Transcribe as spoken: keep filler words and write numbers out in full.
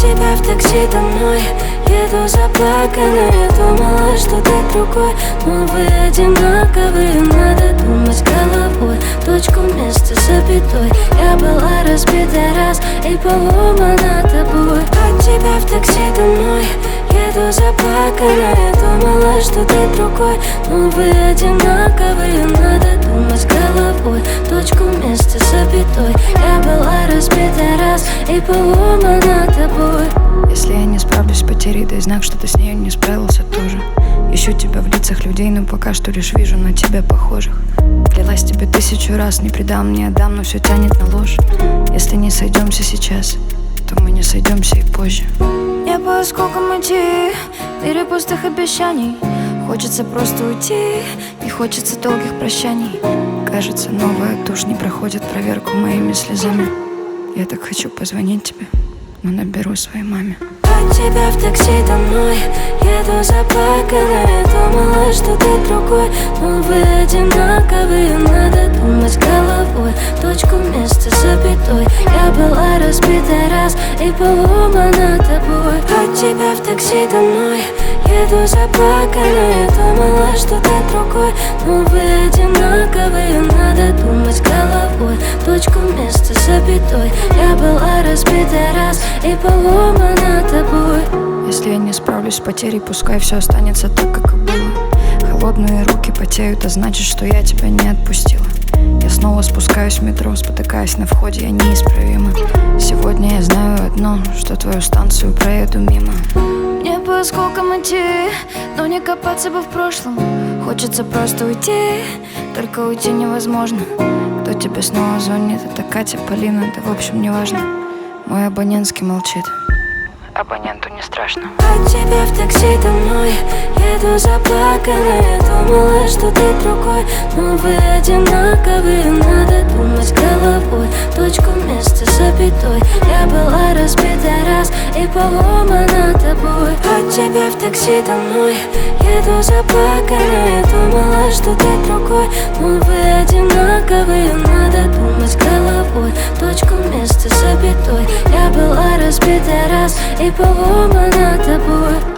тебя в такси домой еду заплаканная, думала, что ты другой, но вы одинаковые. Надо думать головой, точку вместо запятой. Я была разбита раз и поломана тобой. От тебя в такси домой еду заплаканная, думала, что ты другой, но вы одинаковые. Надо думать головой, точку вместо запятой. Я была разбита раз и поломана тобой. Если я не справлюсь с потерей, дай знак, что ты с нею не справился тоже. Ищу тебя в лицах людей, но пока что лишь вижу на тебя похожих. Клялась тебе тысячу раз, не предам, не отдам, но все тянет на ложь. Если не сойдемся сейчас, то мы не сойдемся и позже. Я по осколкам идти, в мире пустых обещаний. Хочется просто уйти, не хочется долгих прощаний. Кажется, новая тушь не проходит проверку моими слезами. Я так хочу позвонить тебе, но наберу своей маме. От тебя в такси домой еду заплаканная, думала, что ты другой, но вы одинаковые. Надо думать головой, точку вместо запятой. Я была разбита раз и поломана тобой. От тебя в такси домой еду заплаканная, думала, что ты другой, но вы одинаковые. Надо думать головой, точку вместо запятой. Я была разбита раз и поломана тобой. Если я не справлюсь с потерей, пускай все останется так, как и было. Холодные руки потеют, а значит, что я тебя не отпустила. Я снова спускаюсь в метро, спотыкаясь на входе, я неисправима. Сегодня я знаю одно, что твою станцию проеду мимо. Мне по осколкам идти, но не копаться бы в прошлом. Хочется просто уйти, только уйти невозможно. Кто тебе снова звонит? Это Катя, Полина, да в общем не важно. Мой абонентский молчит. Абоненту не страшно. От тебя в такси домой еду заплаканная, думала, что ты другой, но вы одинаковые. Надо думать головой, точку вместо запятой. Я была разбита раз и поломана тобой. От тебя в такси домой еду заплаканная, думала, что ты другой, но вы одинаковые. Надо думать головой, точку вместо запятой. Я была разбита раз и поломана тобой.